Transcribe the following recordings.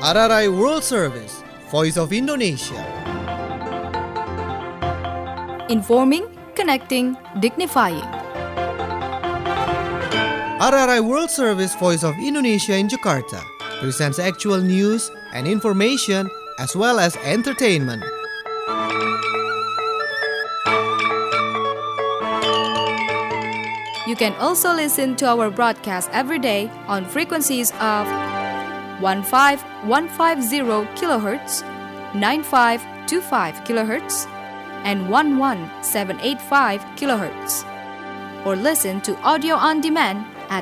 RRI World Service, Voice of Indonesia. Informing, connecting, dignifying. RRI World Service, Voice of Indonesia in Jakarta presents actual news and information as well as entertainment. You can also listen to our broadcast every day on frequencies of 15150 kHz, 9525 kHz, and 11785 kHz. Or listen to audio on demand at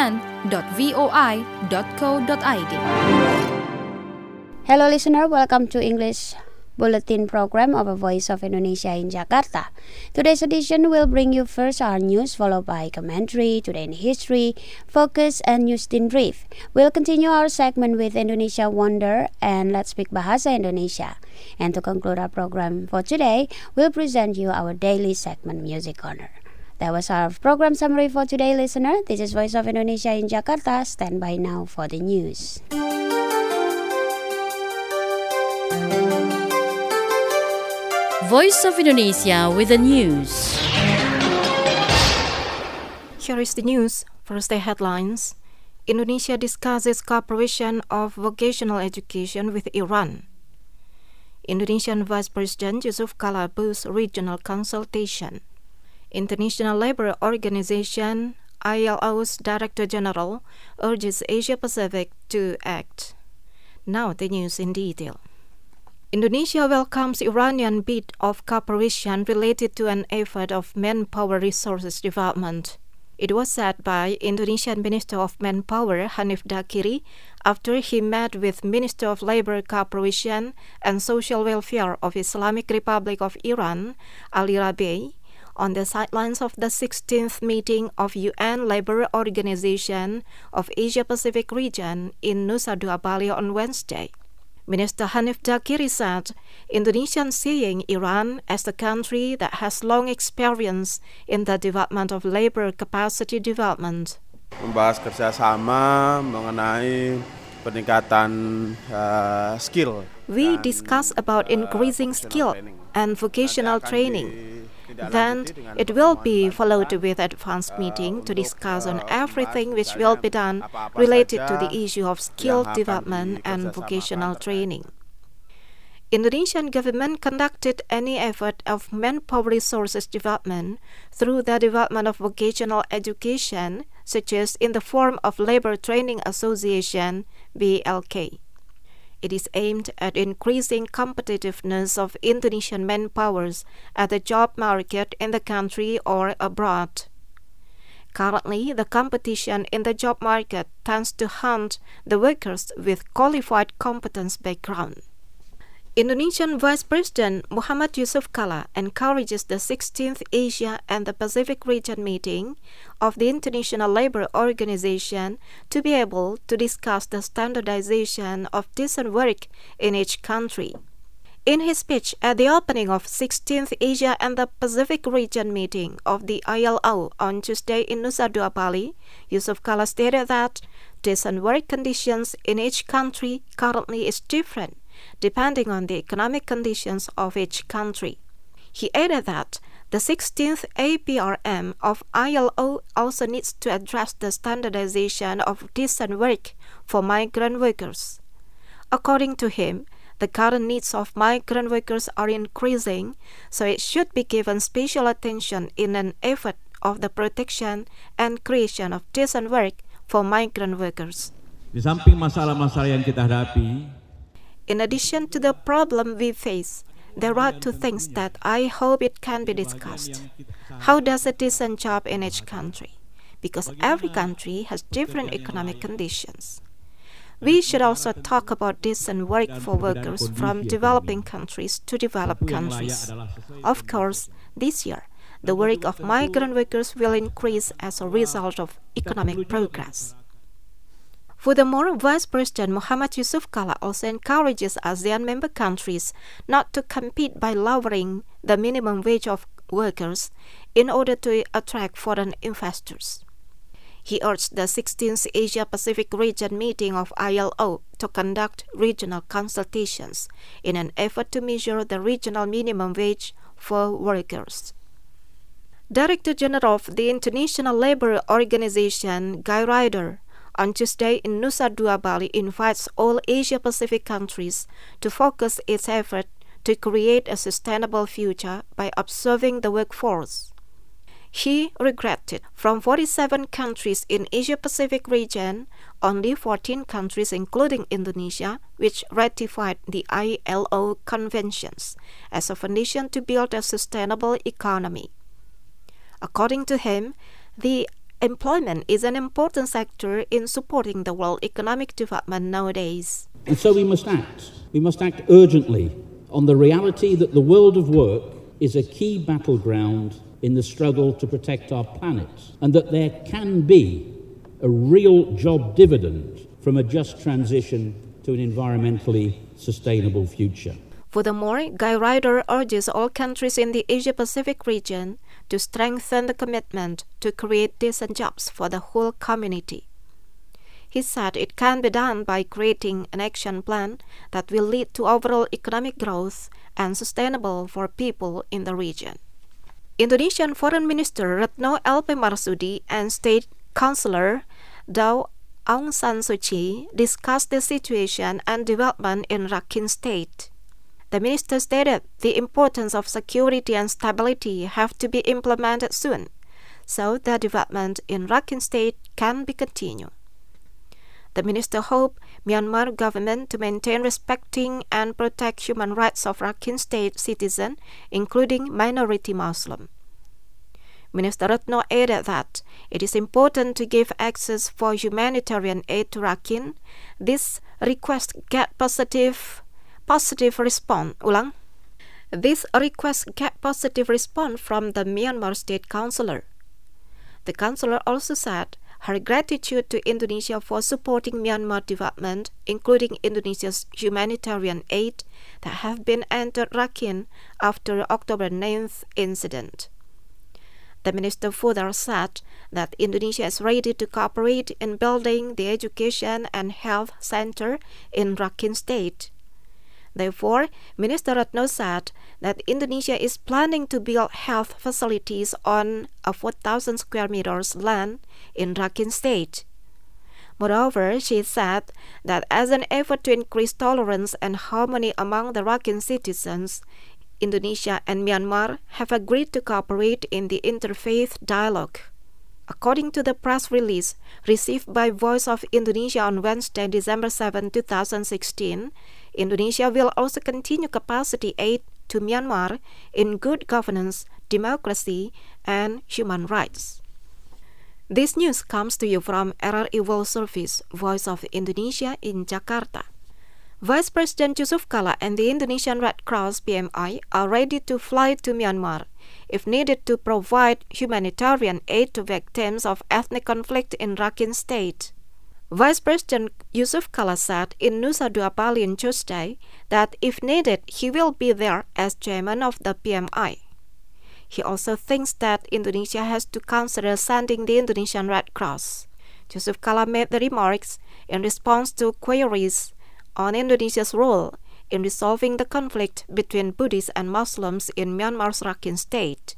en.voi.co.id. Hello listener, welcome to English Bulletin program of a Voice of Indonesia in Jakarta. Today's edition will bring you first our news, followed by commentary, today in history, focus, and news in brief. We'll continue our segment with Indonesia Wonder and Let's Speak Bahasa Indonesia. And to conclude our program for today, we'll present you our daily segment Music Corner. That was our program summary for today, listener. This is Voice of Indonesia in Jakarta. Stand by now for the news. Voice of Indonesia with the news. Here is the news. First, the headlines. Indonesia discusses cooperation of vocational education with Iran. Indonesian Vice President Yusuf Kala boosts regional consultation. International Labour Organization, ILO's Director General, urges Asia Pacific to act. Now the news in detail. Indonesia welcomes Iranian bid of cooperation related to an effort of manpower resources development. It was said by Indonesian Minister of Manpower Hanif Dakiri after he met with Minister of Labour Cooperation and Social Welfare of Islamic Republic of Iran, Ali Rabi, on the sidelines of the 16th meeting of UN Labour Organization of Asia Pacific region in Nusa Dua Bali on Wednesday. Minister Hanif Dakiri said Indonesia seeing Iran as a country that has long experience in the development of labor capacity development. Membahas kerjasama mengenai peningkatan skill. We discuss about increasing skill and vocational training. Then it will be followed with advanced meeting to discuss on everything which will be done related to the issue of skill development and vocational training. Indonesian government conducted any effort of manpower resources development through the development of vocational education, such as in the form of Labor Training Association, BLK. It is aimed at increasing competitiveness of Indonesian manpowers at the job market in the country or abroad. Currently, the competition in the job market tends to hunt the workers with qualified competence background. Indonesian Vice President Muhammad Yusuf Kala encourages the 16th Asia and the Pacific region meeting of the International Labour Organization to be able to discuss the standardization of decent work in each country. In his speech at the opening of 16th Asia and the Pacific region meeting of the ILO on Tuesday in Nusa Dua Bali, Yusuf Kala stated that decent work conditions in each country currently is different depending on the economic conditions of each country. He added that the 16th APRM of ILO also needs to address the standardization of decent work for migrant workers. According to him, the current needs of migrant workers are increasing, so it should be given special attention in an effort of the protection and creation of decent work for migrant workers. Di samping masalah-masalah yang kita hadapi, in addition to the problem we face, there are two things that I hope it can be discussed. How does a decent job in each country? Because every country has different economic conditions. We should also talk about decent work for workers from developing countries to developed countries. Of course, this year, the work of migrant workers will increase as a result of economic progress. Furthermore, Vice President Muhammad Yusuf Kala also encourages ASEAN member countries not to compete by lowering the minimum wage of workers in order to attract foreign investors. He urged the 16th Asia-Pacific Region meeting of ILO to conduct regional consultations in an effort to measure the regional minimum wage for workers. Director General of the International Labour Organization, Guy Ryder, on Tuesday in Nusa Dua, Bali, invites all Asia-Pacific countries to focus its effort to create a sustainable future by observing the workforce. He regretted from 47 countries in Asia-Pacific region, only 14 countries including Indonesia, which ratified the ILO conventions as a foundation to build a sustainable economy. According to him, the employment is an important sector in supporting the world economic development nowadays. And so we must act. We must act urgently on the reality that the world of work is a key battleground in the struggle to protect our planet, and that there can be a real job dividend from a just transition to an environmentally sustainable future. Furthermore, Guy Ryder urges all countries in the Asia-Pacific region to strengthen the commitment to create decent jobs for the whole community. He said it can be done by creating an action plan that will lead to overall economic growth and sustainable for people in the region. Indonesian Foreign Minister Retno LP Marsudi and State Councillor Daw Aung San Suu Kyi discussed the situation and development in Rakhine State. The minister stated the importance of security and stability have to be implemented soon, so the development in Rakhine State can be continued. The minister hoped Myanmar government to maintain respecting and protect human rights of Rakhine State citizens, including minority Muslim. Minister Retno added that it is important to give access for humanitarian aid to Rakhine. This request get positive response. This request get positive response from the Myanmar State Councillor. The councillor also said her gratitude to Indonesia for supporting Myanmar development, including Indonesia's humanitarian aid that have been entered Rakhine after October 9th incident. The minister further said that Indonesia is ready to cooperate in building the education and health center in Rakhine State. Therefore, Minister Retno said that Indonesia is planning to build health facilities on a 4,000 square meters land in Rakhine State. Moreover, she said that as an effort to increase tolerance and harmony among the Rakhine citizens, Indonesia and Myanmar have agreed to cooperate in the interfaith dialogue. According to the press release received by Voice of Indonesia on Wednesday, December 7, 2016, Indonesia will also continue capacity aid to Myanmar in good governance, democracy, and human rights. This news comes to you from RRI World Service, Voice of Indonesia in Jakarta. Vice President Yusuf Kala and the Indonesian Red Cross PMI are ready to fly to Myanmar if needed to provide humanitarian aid to victims of ethnic conflict in Rakhine State. Vice President Yusuf Kala said in Nusa Dua, Bali on Tuesday that if needed, he will be there as chairman of the PMI. He also thinks that Indonesia has to consider sending the Indonesian Red Cross. Yusuf Kala made the remarks in response to queries on Indonesia's role in resolving the conflict between Buddhists and Muslims in Myanmar's Rakhine State.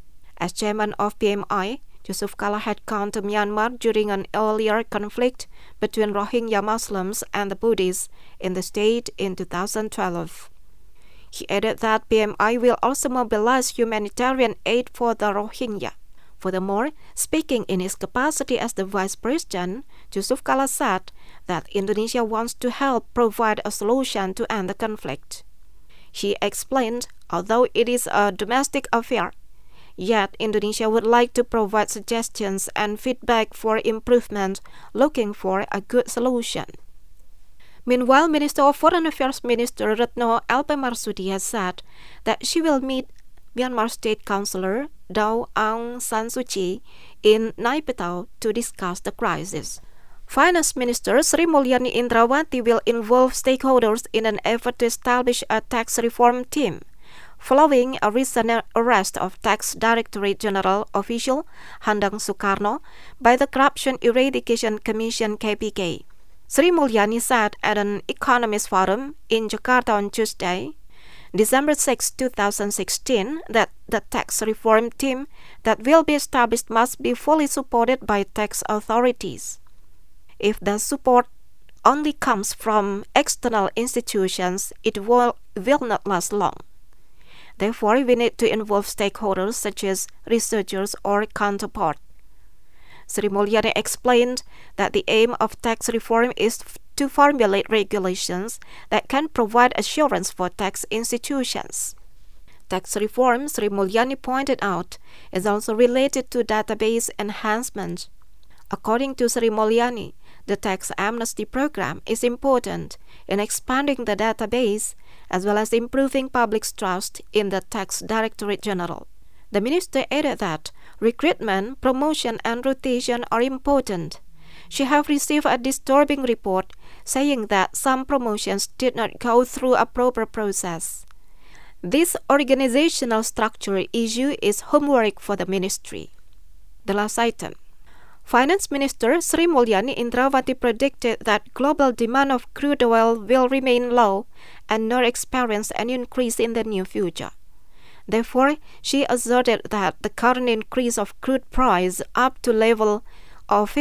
As chairman of PMI, Yusuf Kala had gone to Myanmar during an earlier conflict between Rohingya Muslims and the Buddhists in the state in 2012. He added that PMI will also mobilize humanitarian aid for the Rohingya. Furthermore, speaking in his capacity as the vice president, Yusuf Kala said that Indonesia wants to help provide a solution to end the conflict. He explained, although it is a domestic affair, yet Indonesia would like to provide suggestions and feedback for improvement, looking for a good solution. Meanwhile, Minister of Foreign Affairs Minister Retno LP Marsudi has said that she will meet Myanmar State Councillor Daw Aung San Suu Kyi in Naypyidaw to discuss the crisis. Finance Minister Sri Mulyani Indrawati will involve stakeholders in an effort to establish a tax reform team. following a recent arrest of Tax Directorate General official Handang Soekarno by the Corruption Eradication Commission (KPK). Sri Mulyani said at an economist forum in Jakarta on Tuesday, December 6, 2016, that the tax reform team that will be established must be fully supported by tax authorities. If the support only comes from external institutions, it will not last long. Therefore, we need to involve stakeholders such as researchers or counterparts. Sri Mulyani explained that the aim of tax reform is to formulate regulations that can provide assurance for tax institutions. Tax reform, Sri Mulyani pointed out, is also related to database enhancement. According to Sri Mulyani, the tax amnesty program is important in expanding the database as well as improving public's trust in the Tax Directorate General. The minister added that recruitment, promotion, and rotation are important. She has received a disturbing report saying that some promotions did not go through a proper process. This organizational structure issue is homework for the ministry. The last item. Finance Minister Sri Mulyani Indrawati predicted that global demand of crude oil will remain low and not experience an increase in the near future. Therefore, she asserted that the current increase of crude price up to level of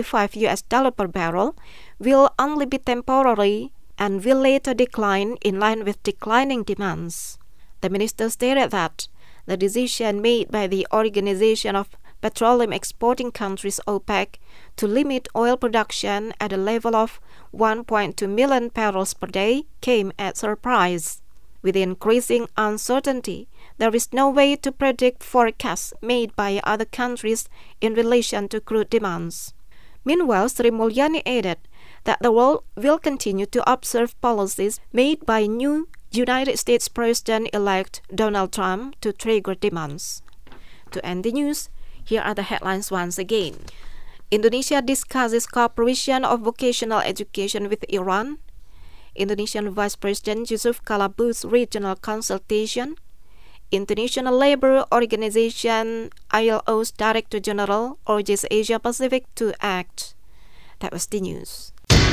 $55 per barrel will only be temporary and will later decline in line with declining demands. The minister stated that the decision made by the Organization of Petroleum Exporting Countries OPEC to limit oil production at a level of 1.2 million barrels per day came as a surprise. With increasing uncertainty, there is no way to predict forecasts made by other countries in relation to crude demands. Meanwhile, Sri Mulyani added that the world will continue to observe policies made by new United States President-elect Donald Trump to trigger demands. To end the news, here are the headlines once again. Indonesia discusses cooperation of vocational education with Iran. Indonesian Vice President Yusuf Kala boosts regional consultation. International Labour Organization ILO's Director General urges Asia Pacific to act. That was the news.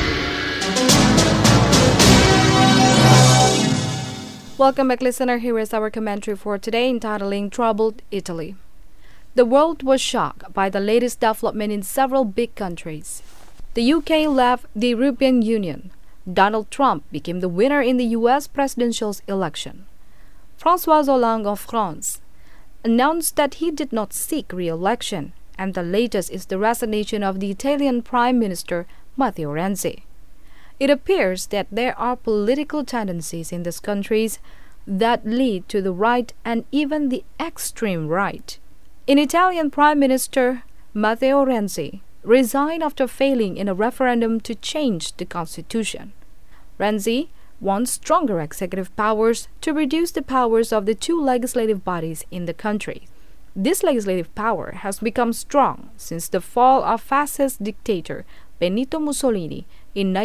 Welcome back, listener. Here is our commentary for today entitling Troubled Italy. The world was shocked by the latest development in several big countries. The UK left the European Union. Donald Trump became the winner in the US presidential election. François Hollande of France announced that he did not seek re-election, and the latest is the resignation of the Italian Prime Minister Matteo Renzi. It appears that there are political tendencies in these countries that lead to the right and even the extreme right. In Italian Prime Minister Matteo Renzi resigned after failing in a referendum to change the constitution. Renzi wants stronger executive powers to reduce the powers of the two legislative bodies in the country. This legislative power has become strong since the fall of fascist dictator Benito Mussolini in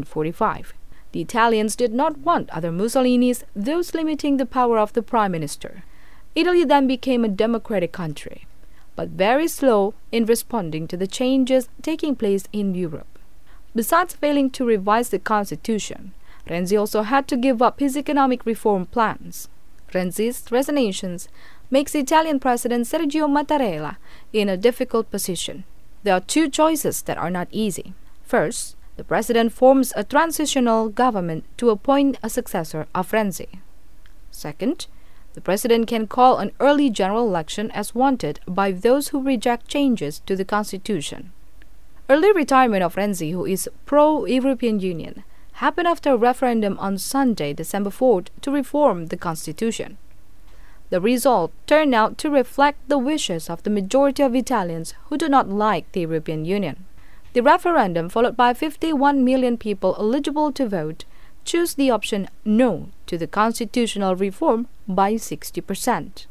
1945. The Italians did not want other Mussolinis, thus limiting the power of the prime minister. Italy then became a democratic country, but very slow in responding to the changes taking place in Europe. Besides failing to revise the constitution, Renzi also had to give up his economic reform plans. Renzi's resignation makes Italian President Sergio Mattarella in a difficult position. There are two choices that are not easy. First, the president forms a transitional government to appoint a successor of Renzi. Second, the president can call an early general election as wanted by those who reject changes to the constitution. Early retirement of Renzi, who is pro-European Union, happened after a referendum on Sunday, December 4th, to reform the constitution. The result turned out to reflect the wishes of the majority of Italians who do not like the European Union. The referendum, followed by 51 million people eligible to vote, chose the option no to the constitutional reform by 60%.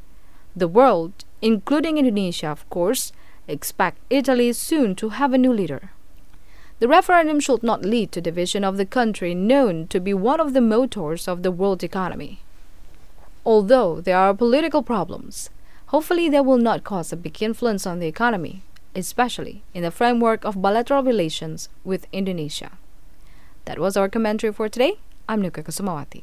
The world, including Indonesia, of course, expect Italy soon to have a new leader. The referendum should not lead to division of the country known to be one of the motors of the world economy. Although there are political problems, hopefully they will not cause a big influence on the economy, especially in the framework of bilateral relations with Indonesia. That was our commentary for today. I'm Nuka Kusumawati.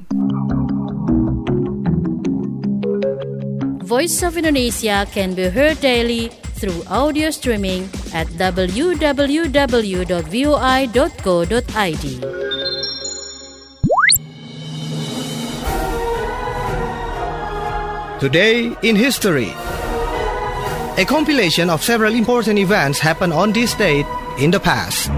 Voice of Indonesia can be heard daily through audio streaming at www.voi.co.id. Today in History. A compilation of several important events happened on this date in the past.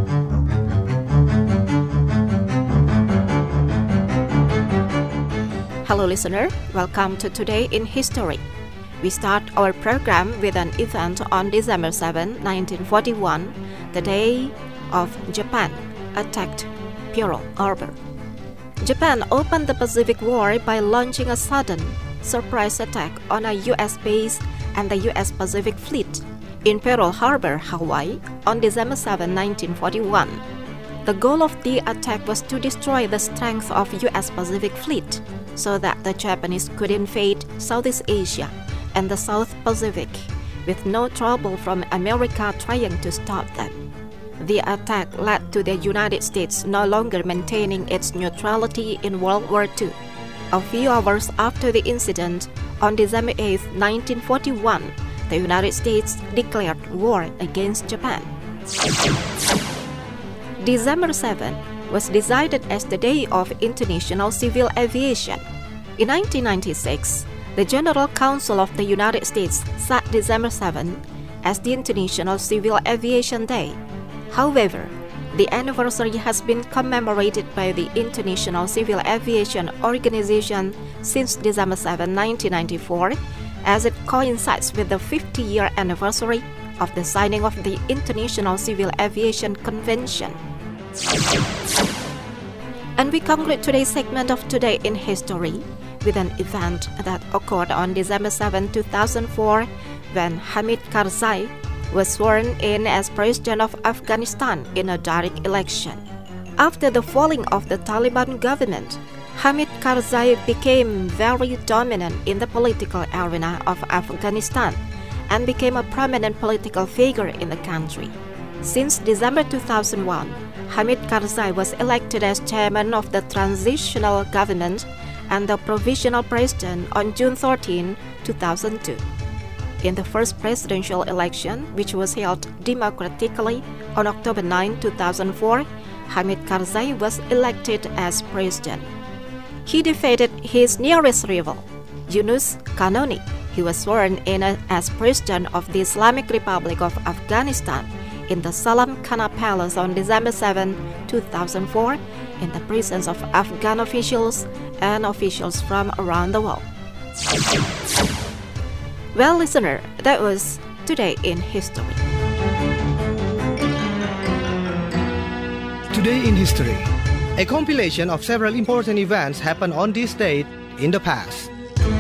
Hello listener, welcome to Today in History. We start our program with an event on December 7, 1941, the day of Japan attacked Pearl Harbor. Japan opened the Pacific War by launching a sudden surprise attack on a U.S. base and the U.S. Pacific Fleet in Pearl Harbor, Hawaii on December 7, 1941. The goal of the attack was to destroy the strength of U.S. Pacific Fleet so that the Japanese could invade Southeast Asia and the South Pacific with no trouble from America trying to stop them. The attack led to the United States no longer maintaining its neutrality in World War II. A few hours after the incident, on December 8, 1941, the United States declared war against Japan. December 7 was decided as the Day of International Civil Aviation. In 1996, the General Council of the United States set December 7 as the International Civil Aviation Day. However, the anniversary has been commemorated by the International Civil Aviation Organization since December 7, 1994, as it coincides with the 50-year anniversary of the signing of the International Civil Aviation Convention. And we conclude today's segment of Today in History with an event that occurred on December 7, 2004, when Hamid Karzai was sworn in as President of Afghanistan in a direct election. After the falling of the Taliban government, Hamid Karzai became very dominant in the political arena of Afghanistan and became a prominent political figure in the country. Since December 2001, Hamid Karzai was elected as chairman of the transitional government and the provisional president on June 13, 2002. In the first presidential election, which was held democratically on October 9, 2004, Hamid Karzai was elected as president. He defeated his nearest rival, Yunus Kanoni. He was sworn in as president of the Islamic Republic of Afghanistan in the Salam Khana Palace on December 7, 2004, in the presence of Afghan officials and officials from around the world. Well, listener, that was Today in History. Today in History. A compilation of several important events happened on this date in the past.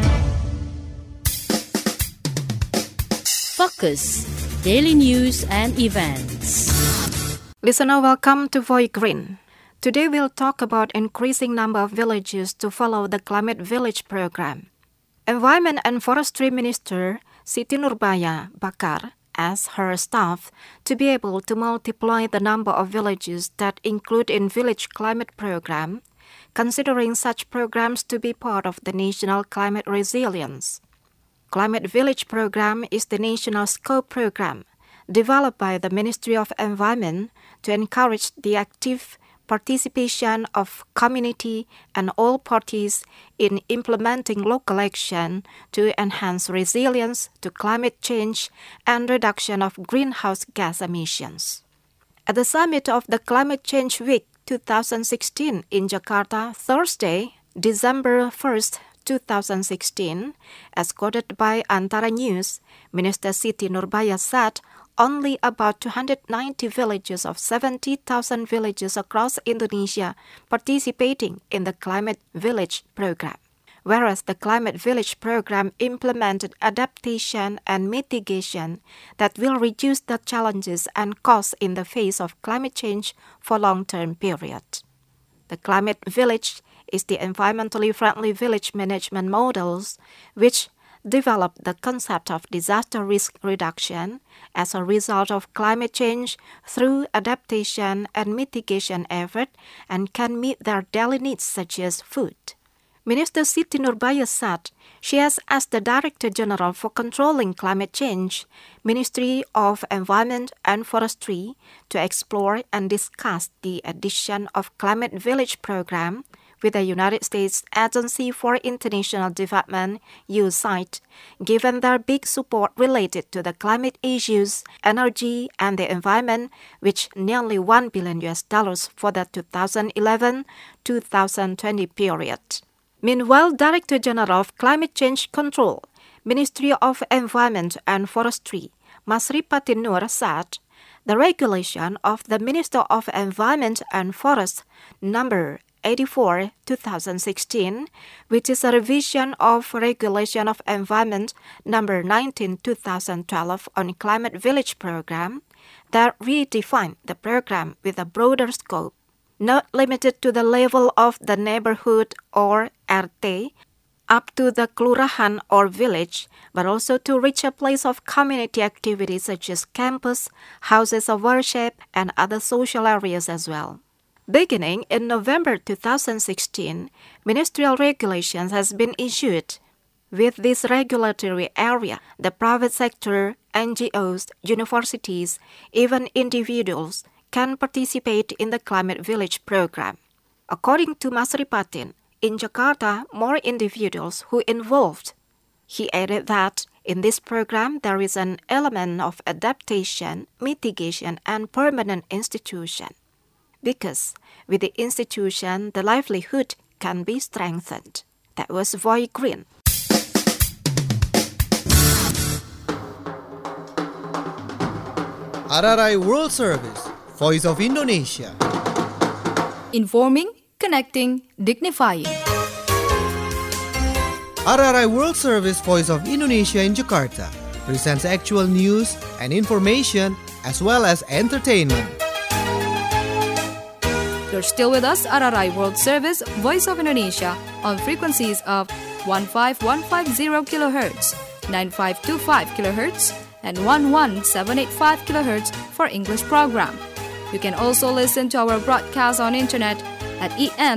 Focus, daily news and events. Listener, welcome to Voice Green. Today we'll talk about increasing number of villages to follow the Climate Village program. Environment and Forestry Minister Siti Nurbaya Bakar asked her staff to be able to multiply the number of villages that include in Village Climate Program, considering such programs to be part of the National Climate Resilience. Climate Village Program is the national scope program developed by the Ministry of Environment to encourage the active participation of community and all parties in implementing local action to enhance resilience to climate change and reduction of greenhouse gas emissions. At the summit of the Climate Change Week 2016 in Jakarta, Thursday, December 1st, 2016, as quoted by Antara News, Minister Siti Nurbaya said only about 290 villages of 70,000 villages across Indonesia participating in the Climate Village program, whereas the Climate Village program implemented adaptation and mitigation that will reduce the challenges and costs in the face of climate change for long-term period. The Climate Village is the environmentally friendly village management models, which develop the concept of disaster risk reduction as a result of climate change through adaptation and mitigation effort and can meet their daily needs such as food. Minister Siti Nurbaya said she has asked the Director General for Controlling Climate Change, Ministry of Environment and Forestry, to explore and discuss the addition of Climate Village program with the United States Agency for International Development, USAID, given their big support related to the climate issues, energy, and the environment, which nearly $1 billion for the 2011-2020 period. Meanwhile, Director General of Climate Change Control, Ministry of Environment and Forestry, Masripatin Nur said, the regulation of the Minister of Environment and Forest number 84/2016, which is a revision of Regulation of Environment number 19/2012 on Climate Village program, that redefined the program with a broader scope, not limited to the level of the neighborhood or RT, up to the kelurahan or village, but also to reach a place of community activities such as campus, houses of worship, and other social areas as well. Beginning in November 2016, ministerial regulations has been issued. With this regulatory area, the private sector, NGOs, universities, even individuals can participate in the Climate Village program. According to Masripatin, in Jakarta, more individuals who involved. He added that in this program there is an element of adaptation, mitigation, and permanent institution. Because with the institution, the livelihood can be strengthened. That was Voy Green. RRI World Service, Voice of Indonesia. Informing, connecting, dignifying. RRI World Service, Voice of Indonesia in Jakarta presents actual news and information as well as entertainment. You're still with us, RRI World Service, Voice of Indonesia, on frequencies of 15150 kHz, 9525 kHz, and 11785 kHz for English program. You can also listen to our broadcast on internet at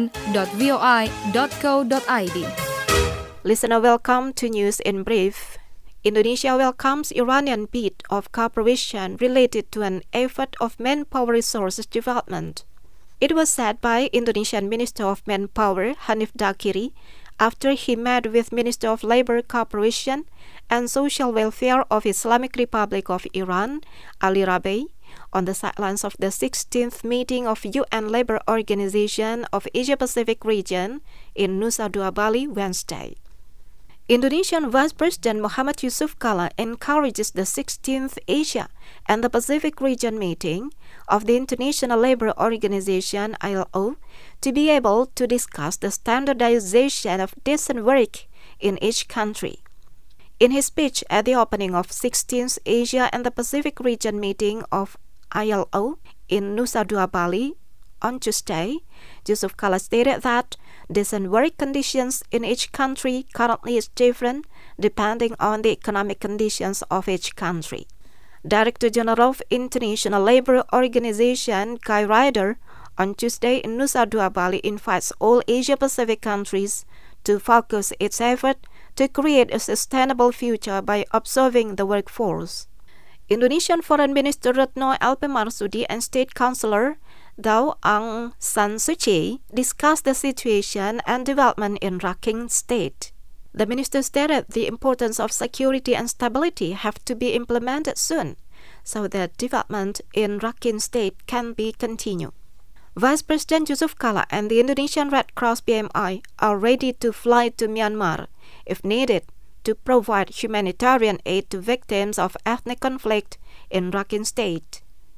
en.voi.co.id. Listener, welcome to News in Brief. Indonesia welcomes Iranian bid of cooperation related to an effort of manpower resources development. It was said by Indonesian Minister of Manpower Hanif Dakiri after he met with Minister of Labor Cooperation and Social Welfare of Islamic Republic of Iran, Ali Rabi, on the sidelines of the 16th meeting of UN Labour Organization of Asia-Pacific region in Nusa Dua, Bali, Wednesday. Indonesian Vice President Muhammad Yusuf Kala encourages the 16th Asia and the Pacific region meeting of the International Labour Organization ILO to be able to discuss the standardization of decent work in each country. In his speech at the opening of 16th Asia and the Pacific region meeting of ILO in Nusa Dua, Bali, on Tuesday, Yusuf Kala stated that decent work conditions in each country currently is different depending on the economic conditions of each country. Director General of International Labour Organization Guy Ryder on Tuesday in Nusa Dua, Bali invites all Asia-Pacific countries to focus its effort to create a sustainable future by observing the workforce. Indonesian Foreign Minister Retno LP Marsudi and State Councillor Daw Aung San Suu Kyi discussed the situation and development in Rakhine State. The minister stated the importance of security and stability have to be implemented soon so that development in Rakhine State can be continued. Vice President Yusuf Kala and the Indonesian Red Cross PMI are ready to fly to Myanmar, if needed, to provide humanitarian aid to victims of ethnic conflict in Rakhine State.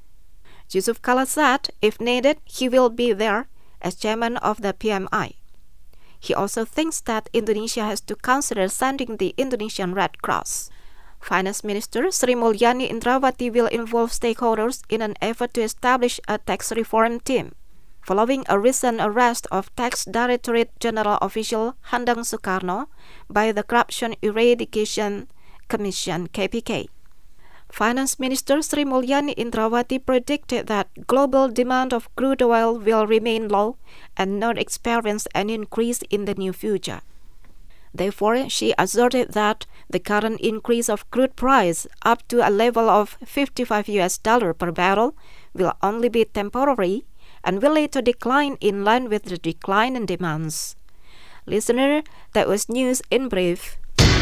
Yusuf Kala said, if needed, he will be there as chairman of the PMI. He also thinks that Indonesia has to consider sending the Indonesian Red Cross. Finance Minister Sri Mulyani Indrawati will involve stakeholders in an effort to establish a tax reform team. following a recent arrest of Tax Directorate General official Handang Soekarno by the Corruption Eradication Commission (KPK). Finance Minister Sri Mulyani Indrawati predicted that global demand of crude oil will remain low and not experience an increase in the near future. Therefore, she asserted that the current increase of crude price up to a level of $55 per barrel will only be temporary and will later decline in line with the decline in demands. Listener, that was news in brief.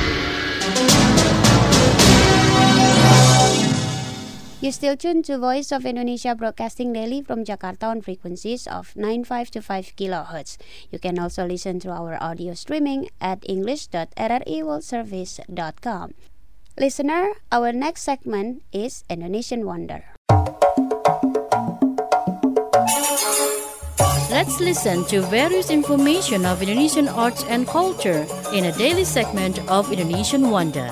You still tuned to Voice of Indonesia broadcasting daily from Jakarta on frequencies of 9525 kHz. You can also listen to our audio streaming at english.rriworldservice.com. Listener, our next segment is Indonesian Wonder. Let's listen to various information of Indonesian arts and culture in a daily segment of Indonesian Wonder.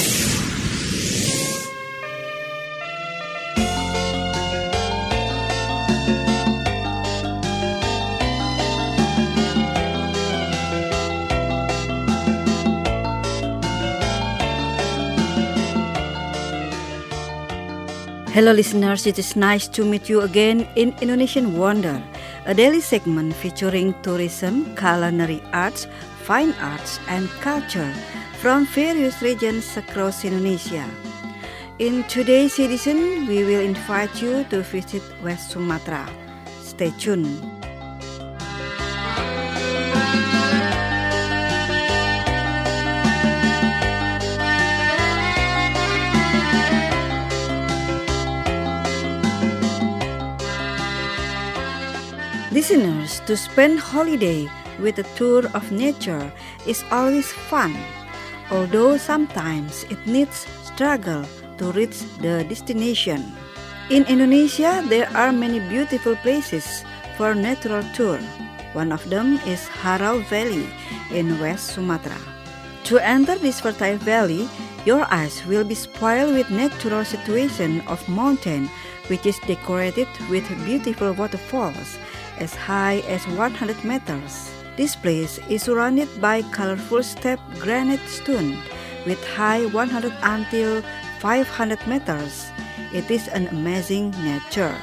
Hello listeners, it is nice to meet you again in Indonesian Wonder, a daily segment featuring tourism, culinary arts, fine arts, and culture from various regions across Indonesia. In today's edition, we will invite you to visit West Sumatra. Stay tuned. Listeners, to spend holiday with a tour of nature is always fun, although sometimes it needs struggle to reach the destination. In Indonesia, there are many beautiful places for natural tour. One of them is Harau Valley in West Sumatra. To enter this fertile valley, your eyes will be spoiled with natural situation of mountain, which is decorated with beautiful waterfalls as high as 100 meters. This place is surrounded by colorful stepped granite stone with height 100 until 500 meters. It is an amazing nature.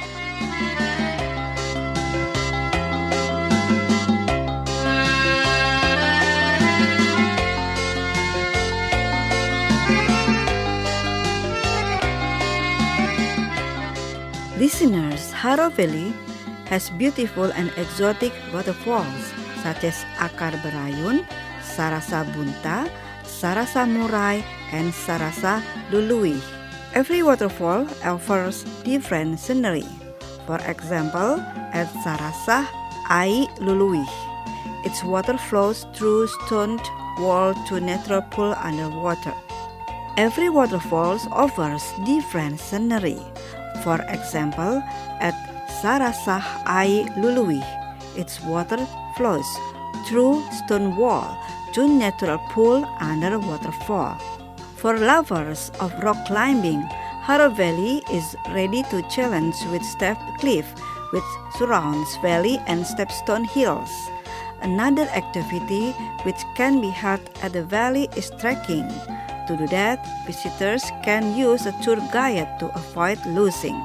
Listeners, Harau Valley has beautiful and exotic waterfalls such as Akar Berayun, Sarasa Bunta, Sarasa Murai, and Sarasa Lului. Every waterfall offers different scenery. For example, at Sarasa Ai Lului, its water flows through stone wall to natural pool underwater. Every waterfall offers different scenery. For example, at Sarasa Ai Lului, its water flows through stone wall to natural pool under waterfall. For lovers of rock climbing, Harau Valley is ready to challenge with steep cliff which surrounds valley and stepstone hills. Another activity which can be held at the valley is trekking. To do that, visitors can use a tour guide to avoid losing.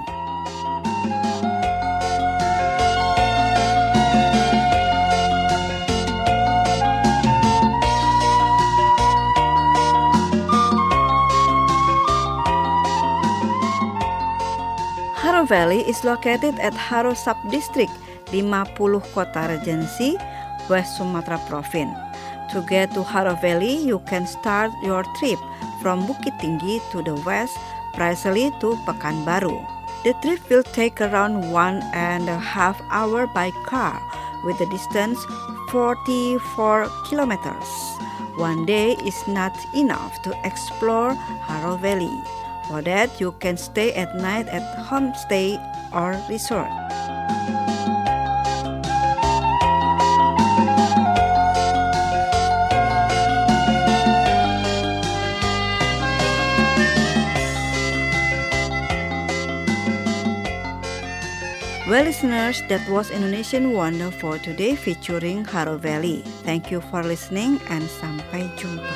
Harau Valley is located at Harau Subdistrict 50 Kota Regency, West Sumatra Province. To get to Harau Valley, you can start your trip from Bukit Tinggi to the west, precisely to Pekanbaru. The trip will take around 1.5 hours by car, with the distance 44 kilometers. One day is not enough to explore Harau Valley. For that, you can stay at night at homestay or resort. Well, listeners, that was Indonesian Wonder for today featuring Haro Valley. Thank you for listening and sampai jumpa.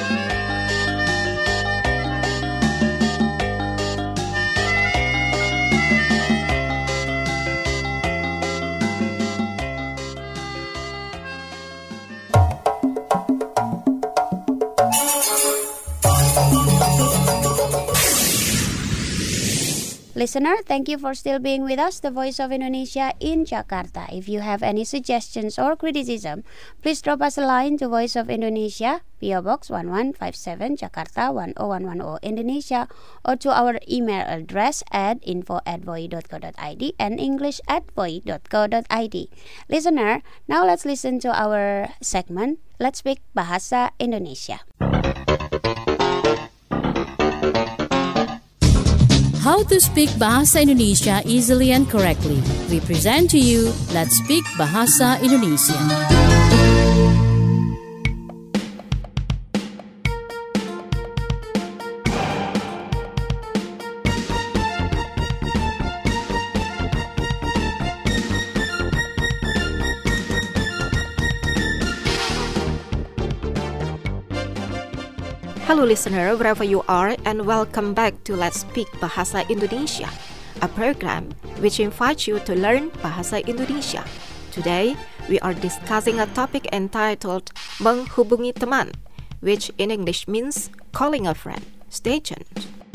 Listener, thank you for still being with us, the Voice of Indonesia in Jakarta. If you have any suggestions or criticism, please drop us a line to Voice of Indonesia, PO Box 1157, Jakarta 10110, Indonesia, or to our email address at info@voi.co.id and english@voi.co.id. Listener, now let's listen to our segment, Let's Speak Bahasa Indonesia. How to speak Bahasa Indonesia easily and correctly. We present to you Let's Speak Bahasa Indonesia. Hello listener, wherever you are, and welcome back to Let's Speak Bahasa Indonesia, a program which invites you to learn Bahasa Indonesia. Today, we are discussing a topic entitled Menghubungi Teman, which in English means calling a friend. Stay tuned.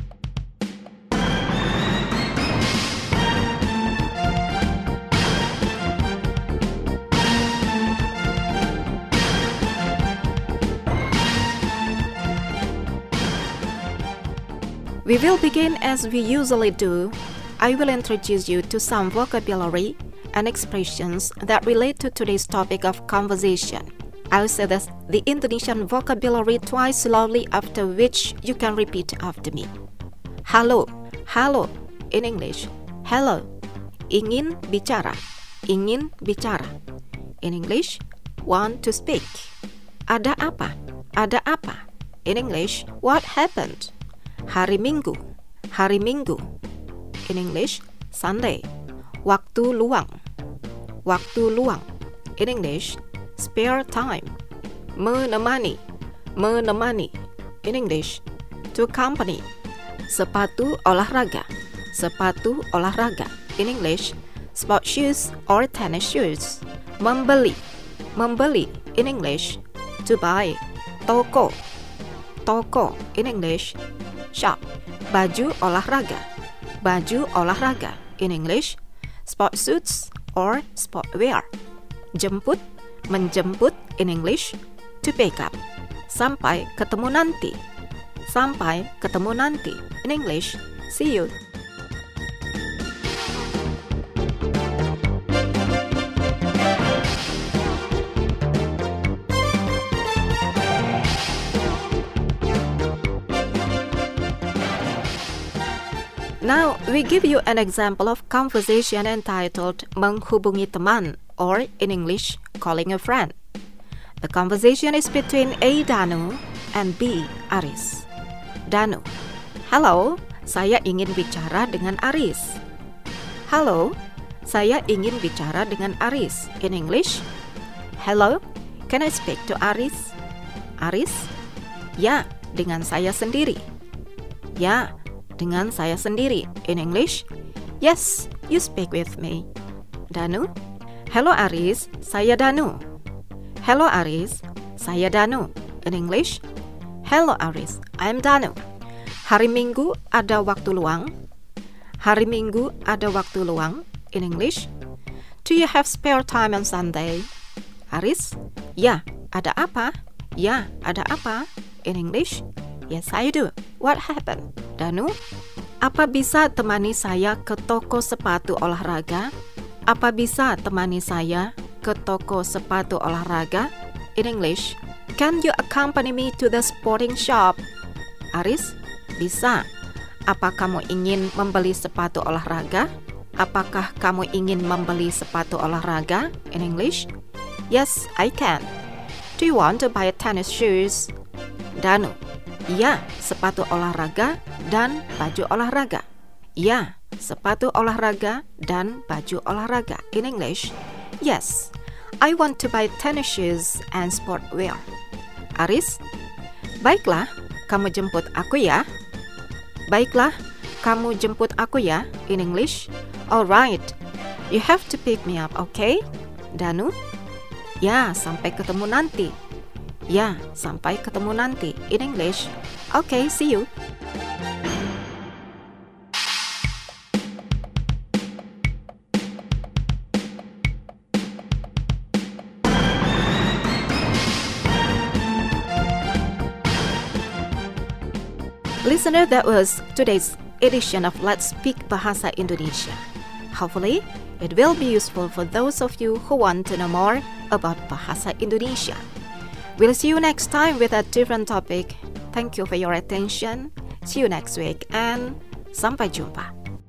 We will begin as we usually do. I will introduce you to some vocabulary and expressions that relate to today's topic of conversation. I'll say the Indonesian vocabulary twice slowly, after which you can repeat after me. Halo, halo, in English, hello. Ingin bicara, ingin bicara. In English, want to speak. Ada apa, ada apa. In English, what happened. Hari Minggu, hari Minggu. In English, Sunday. Waktu luang, waktu luang. In English, spare time. Menemani, menemani. In English, to accompany. Sepatu olahraga, sepatu olahraga. In English, sport shoes or tennis shoes. Membeli, membeli. In English, to buy. Toko, toko. In English, shop. Baju olahraga, baju olahraga. In English, sport suits or sport wear. Jemput, menjemput. In English, to pick up. Sampai ketemu nanti, sampai ketemu nanti. In English, see you. Now, we give you an example of conversation entitled Menghubungi Teman, or in English, calling a friend. The conversation is between A. Danu and B. Aris. Danu, halo, saya ingin bicara dengan Aris. Halo, saya ingin bicara dengan Aris. In English, hello, can I speak to Aris? Aris, ya, dengan saya sendiri. Ya, dengan saya sendiri. In English, yes, you speak with me. Danu, hello Aris, saya Danu. Hello Aris, saya Danu. In English, hello Aris, I'm Danu. Hari Minggu ada waktu luang. Hari Minggu ada waktu luang. In English, do you have spare time on Sunday? Aris, ya, ada apa? Ya, ada apa? In English, yes, I do. What happened? Danu, apa bisa temani saya ke toko sepatu olahraga? Apa bisa temani saya ke toko sepatu olahraga? In English, can you accompany me to the sporting shop? Aris, bisa. Apa kamu ingin membeli sepatu olahraga? Apakah kamu ingin membeli sepatu olahraga? In English, yes, I can. Do you want to buy tennis shoes? Danu, iya, sepatu olahraga dan baju olahraga. Ya, sepatu olahraga, dan baju olahraga. In English, yes, I want to buy tennis shoes and sport wear. Aris, baiklah, kamu jemput aku ya. Baiklah, kamu jemput aku ya. In English, alright, you have to pick me up, okay? Danu, ya, sampai ketemu nanti. Ya, sampai ketemu nanti. In English, okay, see you. Listener, that was today's edition of Let's Speak Bahasa Indonesia. Hopefully, it will be useful for those of you who want to know more about Bahasa Indonesia. We'll see you next time with a different topic. Thank you for your attention. See you next week and sampai jumpa.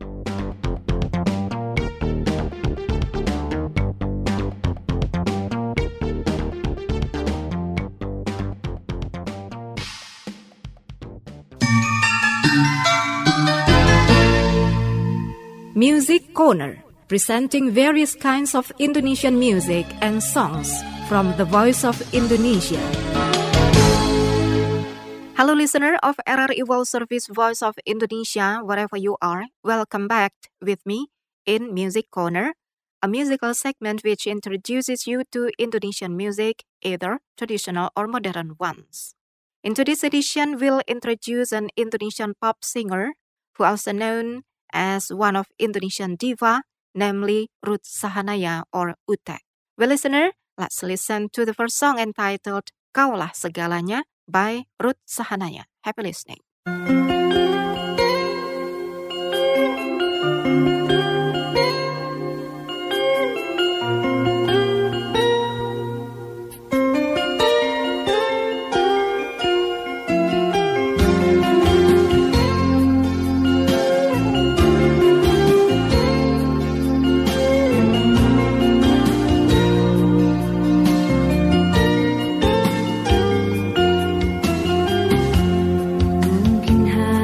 Music Corner, presenting various kinds of Indonesian music and songs from the Voice of Indonesia. Hello listener of RRI World Service Voice of Indonesia, wherever you are, welcome back with me in Music Corner, a musical segment which introduces you to Indonesian music, either traditional or modern ones. In today's edition, we'll introduce an Indonesian pop singer who also known as one of Indonesian diva, namely Ruth Sahanaya or Ute. Well listener, let's listen to the first song entitled Kaulah Segalanya by Ruth Sahanaya. Happy listening. Mungkin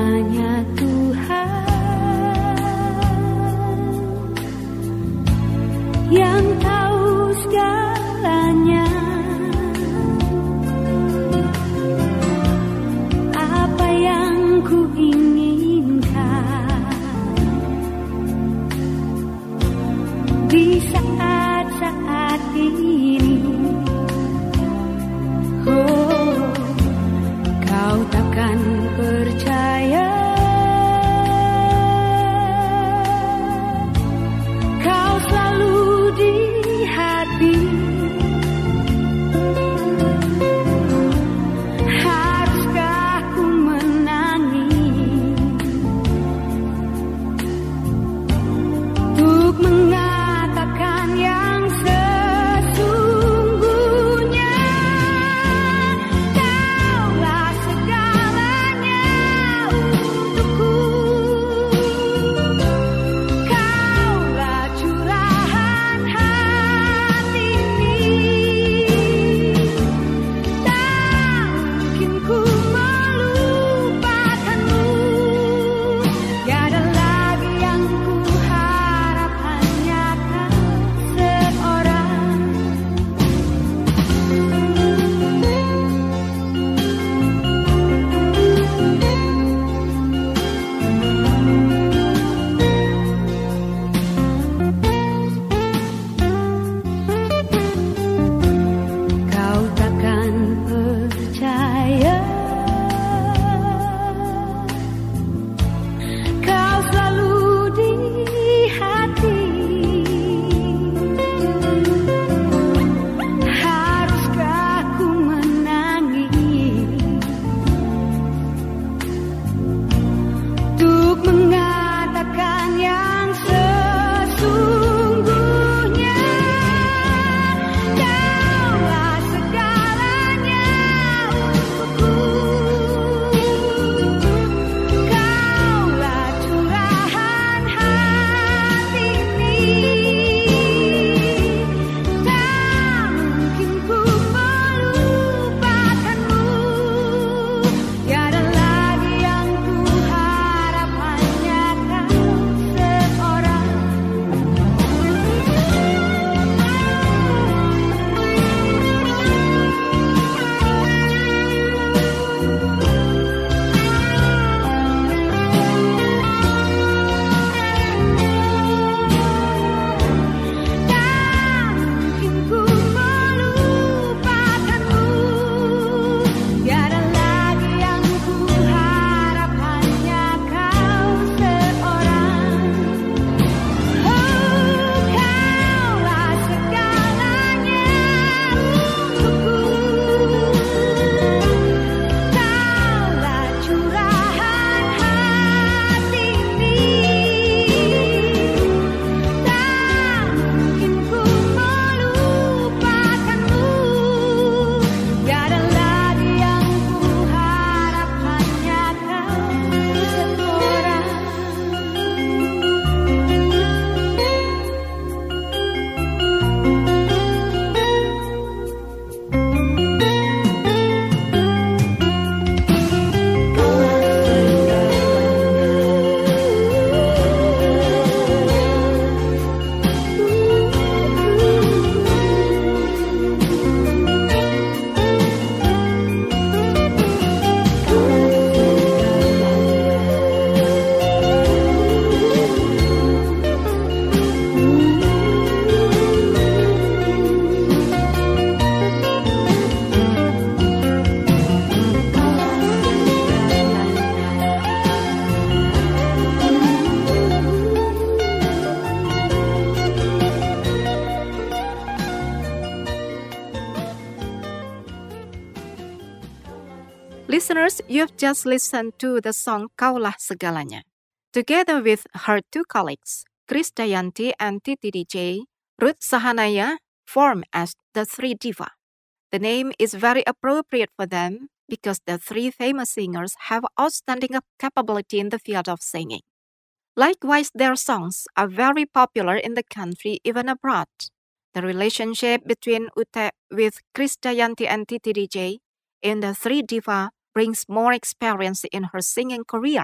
Listeners, you've just listened to the song Kaulah Segalanya. Together with her two colleagues, Krisdayanti and Titi DJ, Ruth Sahanaya form as the Three Diva. The name is very appropriate for them because the three famous singers have outstanding capability in the field of singing. Likewise, their songs are very popular in the country, even abroad. The relationship between Ute with Krisdayanti and Titi DJ in the Three Diva brings more experience in her singing career.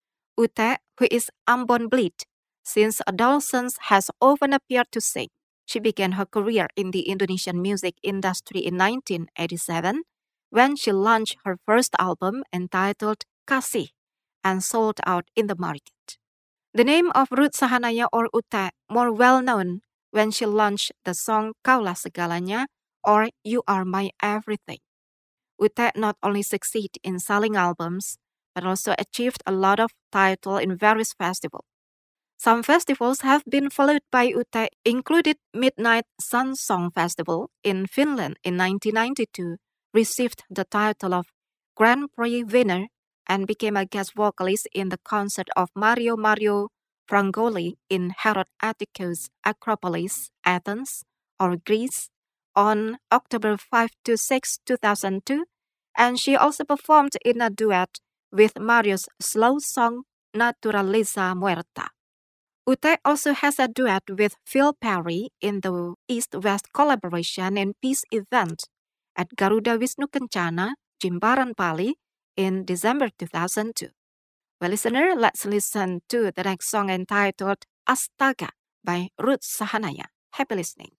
Ute, who is Ambon Bleed, since adolescence has often appeared to sing. She began her career in the Indonesian music industry in 1987 when she launched her first album entitled Kasih and sold out in the market. The name of Ruth Sahanaya or Ute more well known when she launched the song Kaulah Segalanya or You Are My Everything. Ute not only succeeded in selling albums, but also achieved a lot of titles in various festivals. Some festivals have been followed by Ute, included Midnight Sun Song Festival in Finland in 1992, received the title of Grand Prix winner, and became a guest vocalist in the concert of Mario Frangoli in Herod Atticus Acropolis, Athens, or Greece, on October 5-6, 2002, and she also performed in a duet with Mario's slow song Naturaleza Muerta. Ute also has a duet with Phil Perry in the East-West collaboration and peace event at Garuda Wisnu Kencana, Jimbaran, Bali in December 2002. Well, listener, let's listen to the next song entitled Astaga by Ruth Sahanaya. Happy listening.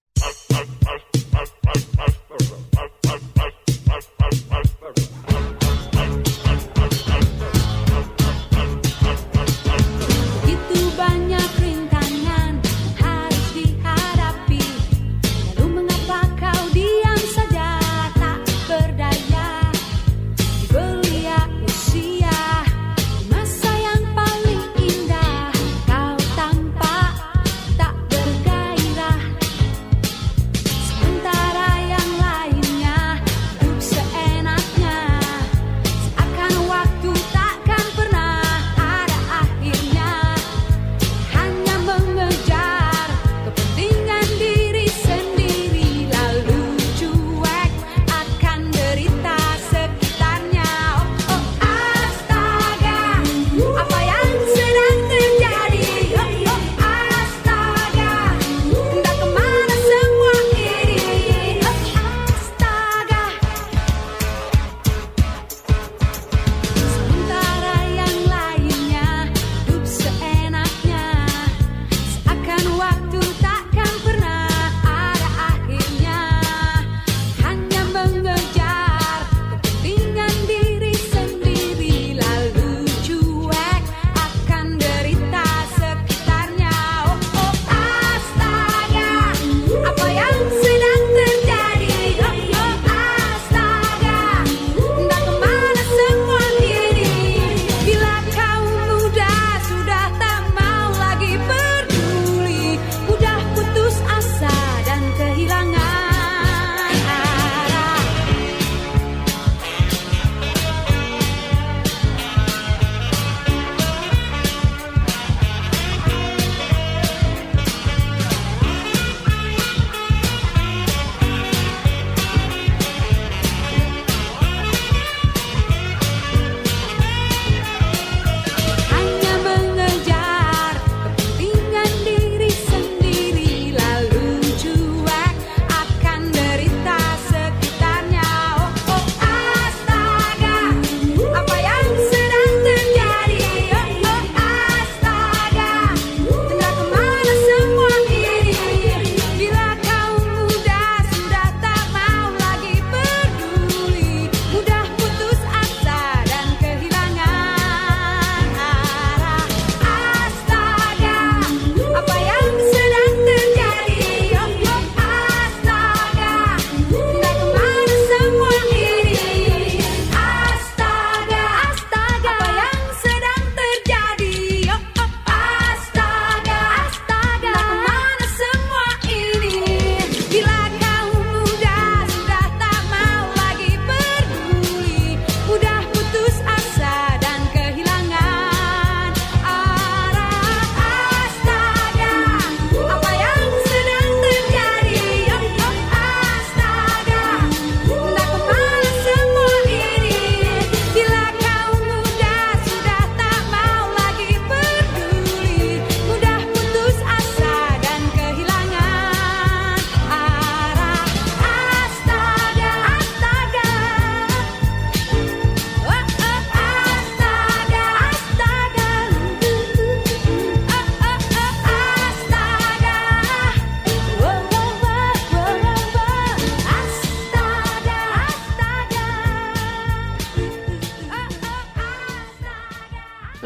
Sementara yang lainnya hidup seenaknya.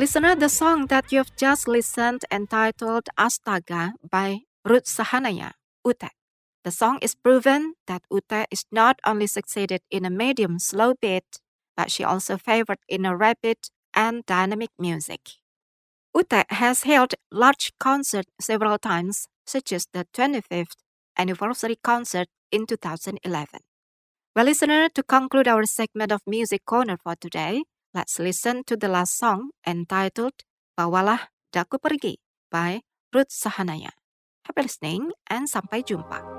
Listener, the song that you've just listened entitled Astaga by Ruth Sahanaya, Ute. The song is proven that Ute is not only succeeded in a medium slow beat, but she also favored in a rapid and dynamic music. Ute has held large concerts several times, such as the 25th anniversary concert in 2011. Well, listener, to conclude our segment of Music Corner for today, let's listen to the last song entitled Bawalah Daku Pergi by Ruth Sahanaya. Happy listening and sampai jumpa.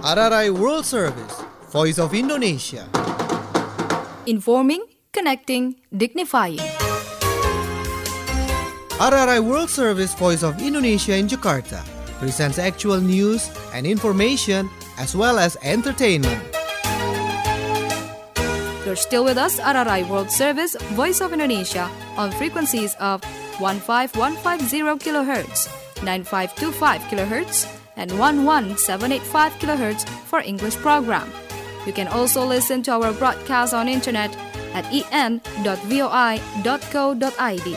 RRI World Service, Voice of Indonesia. Informing, connecting, dignifying. RRI World Service, Voice of Indonesia in Jakarta presents actual news and information as well as entertainment. You're still with us, RRI World Service, Voice of Indonesia, on frequencies of 15150 kHz, 9525 kHz, and 11785 kHz for English program. You can also listen to our broadcast on internet at en.voi.co.id.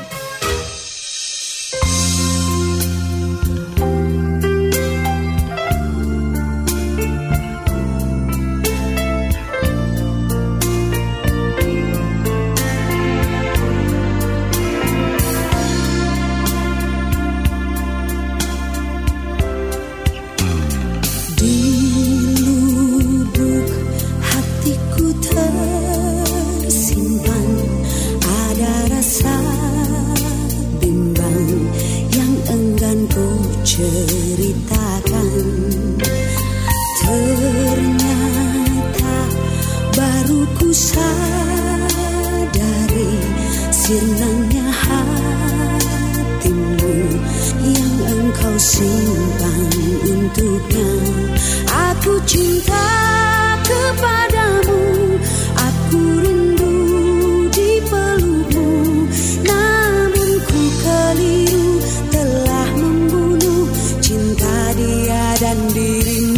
Sirnanya hatimu yang engkau simpan untuknya. Aku cinta kepadamu, aku rindu di pelukmu. Namun ku keliru telah membunuh cinta dia dan dirimu.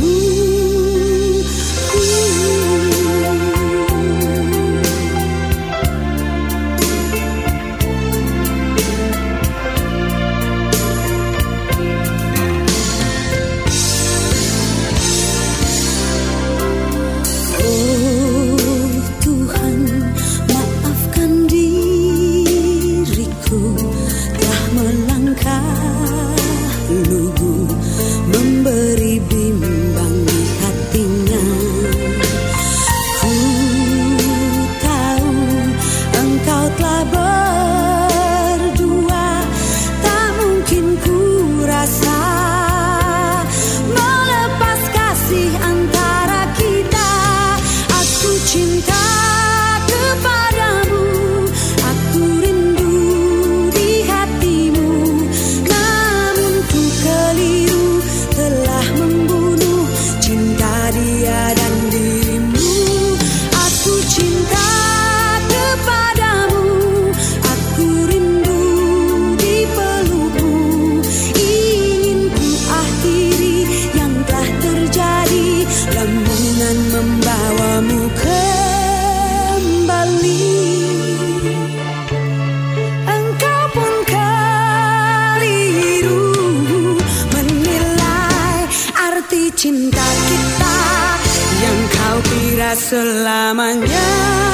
Cinta kita yang kau kira selamanya.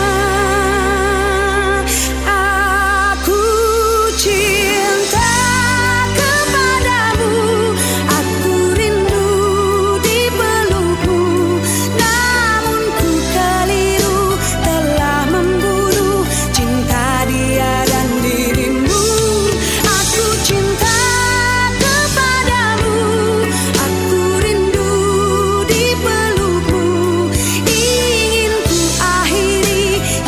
Aku cinta kepadamu, aku rindu di pelukmu. Namun ku keliru telah membunuh cinta dia dan dirimu. Aku cinta kepadamu, aku rindu di pelukmu. Ingin ku akhiri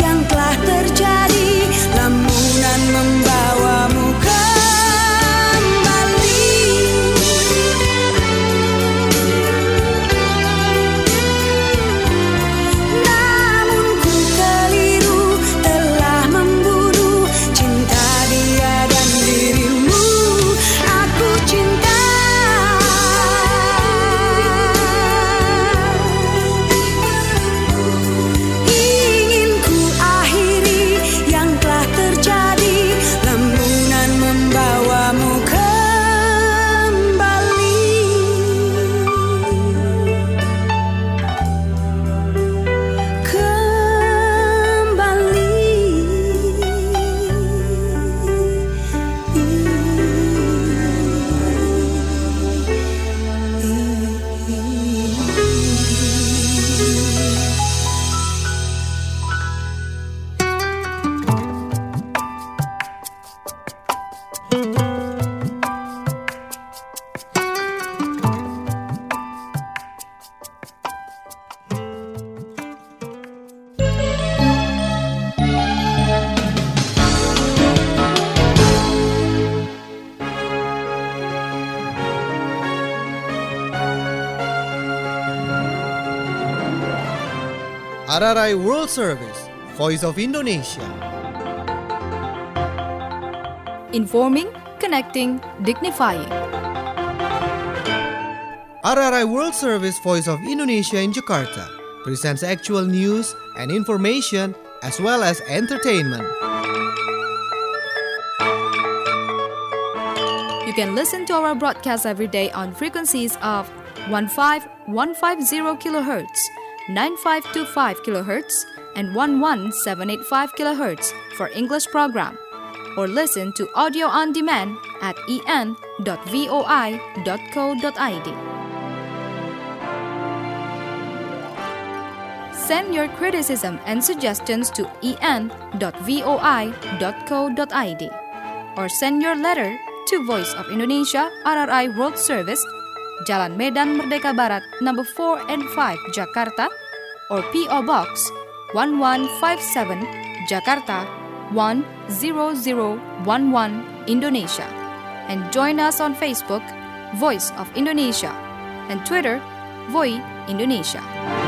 RRI World Service, Voice of Indonesia. Informing, connecting, dignifying. RRI World Service, Voice of Indonesia in Jakarta presents actual news and information as well as entertainment. You can listen to our broadcast every day on frequencies of 15150 kHz, 9525 kHz, and 11785 kHz for English program, or listen to audio on demand at en.voi.co.id. Send your criticism and suggestions to en.voi.co.id or send your letter to Voice of Indonesia RRI World Service, Jalan Medan Merdeka Barat, number 4 and 5, Jakarta, or P.O. Box 1157, Jakarta 10011, Indonesia. And join us on Facebook, Voice of Indonesia, and Twitter, Voi Indonesia.